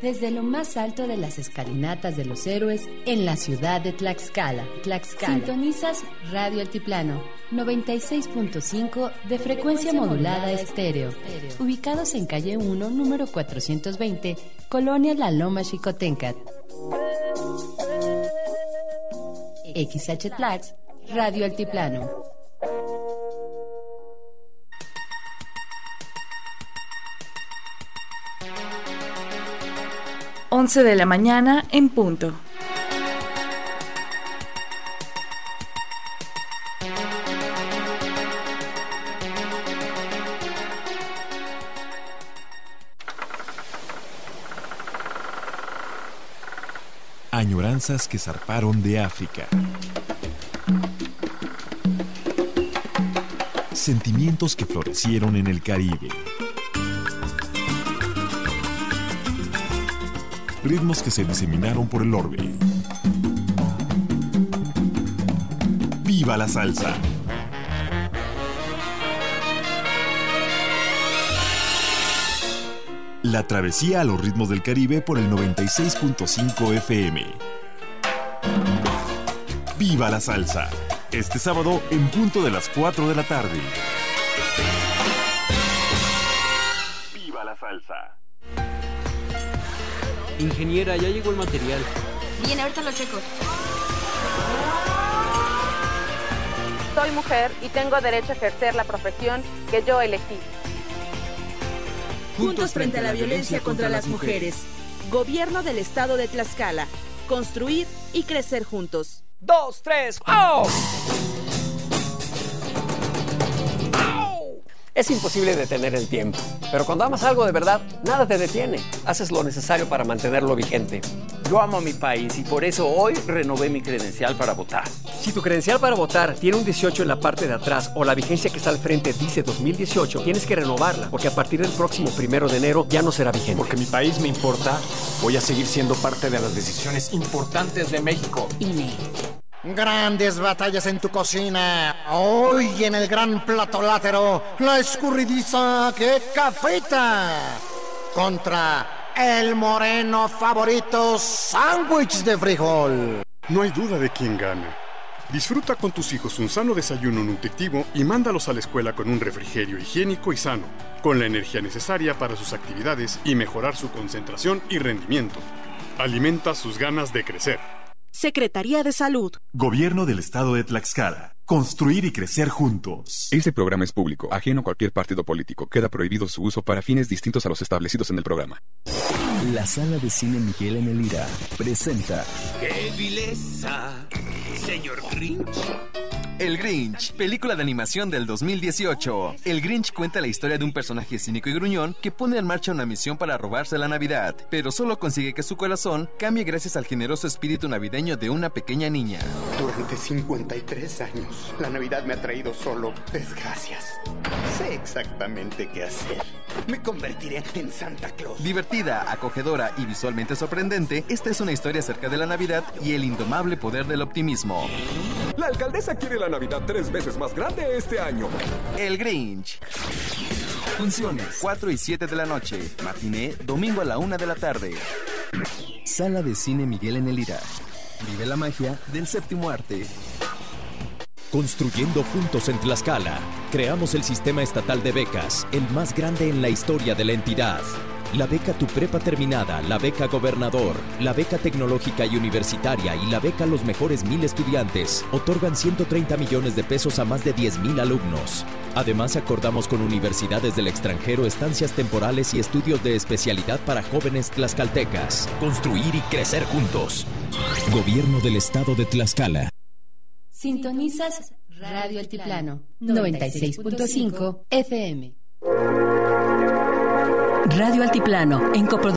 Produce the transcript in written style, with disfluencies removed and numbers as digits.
Desde lo más alto de las escalinatas de los héroes en la ciudad de Tlaxcala. Sintonizas Radio Altiplano, 96.5 de frecuencia modulada estéreo. Ubicados en calle 1, número 420, Colonia La Loma Xicoténcat. XH Tlax, Radio Altiplano. Once de la mañana en punto. Añoranzas que zarparon de África. Sentimientos que florecieron en el Caribe. Ritmos que se diseminaron por el orbe. ¡Viva la salsa! La travesía a los ritmos del Caribe por el 96.5 FM. ¡Viva la salsa! Este sábado en punto de las 4 de la tarde. ¡Viva la salsa! Ingeniera, ya llegó el material. Bien, ahorita lo checo. Soy mujer y tengo derecho a ejercer la profesión que yo elegí. Juntos frente a la violencia contra las mujeres. Gobierno del Estado de Tlaxcala. Construir y crecer juntos. 2, 3, ¡oh! Es imposible detener el tiempo, pero cuando amas algo de verdad, nada te detiene. Haces lo necesario para mantenerlo vigente. Yo amo a mi país y por eso hoy renové mi credencial para votar. Si tu credencial para votar tiene un 18 en la parte de atrás o la vigencia que está al frente dice 2018, tienes que renovarla, porque a partir del próximo 1 de enero ya no será vigente. Porque mi país me importa, voy a seguir siendo parte de las decisiones importantes de México. INE. Grandes batallas en tu cocina. Hoy en el gran platolátero, la escurridiza que cafeta contra el moreno favorito sándwich de frijol. No hay duda de quién gana. Disfruta con tus hijos un sano desayuno nutritivo y mándalos a la escuela con un refrigerio higiénico y sano, con la energía necesaria para sus actividades y mejorar su concentración y rendimiento. Alimenta sus ganas de crecer. Secretaría de Salud. Gobierno del Estado de Tlaxcala. Construir y crecer juntos. Este programa es público, ajeno a cualquier partido político. Queda prohibido su uso para fines distintos a los establecidos en el programa. La Sala de Cine Miguel en el Ira presenta... ¡Qué vileza, señor Grinch! El Grinch, película de animación del 2018. El Grinch cuenta la historia de un personaje cínico y gruñón que pone en marcha una misión para robarse la Navidad, pero solo consigue que su corazón cambie gracias al generoso espíritu navideño de una pequeña niña. Durante 53 años, la Navidad me ha traído solo desgracias. Sé exactamente qué hacer. Me convertiré en Santa Claus. Divertida, acogedora y visualmente sorprendente, esta es una historia acerca de la Navidad y el indomable poder del optimismo. La alcaldesa quiere la Navidad 3 veces más grande este año. El Grinch. Funciones 4 y 7 de la noche. Matiné, domingo a la 1 de la tarde. Sala de Cine Miguel en el Ira. Vive la magia del séptimo arte. Construyendo juntos en Tlaxcala, creamos el sistema estatal de becas, el más grande en la historia de la entidad. La beca Tu Prepa Terminada, la beca Gobernador, la beca Tecnológica y Universitaria y la beca Los Mejores 1000 Estudiantes otorgan 130 millones de pesos a más de 10,000 alumnos. Además, acordamos con universidades del extranjero estancias temporales y estudios de especialidad para jóvenes tlaxcaltecas. Construir y crecer juntos. Gobierno del Estado de Tlaxcala. Sintonizas Radio Altiplano, 96.5 FM. Radio Altiplano, en coproducción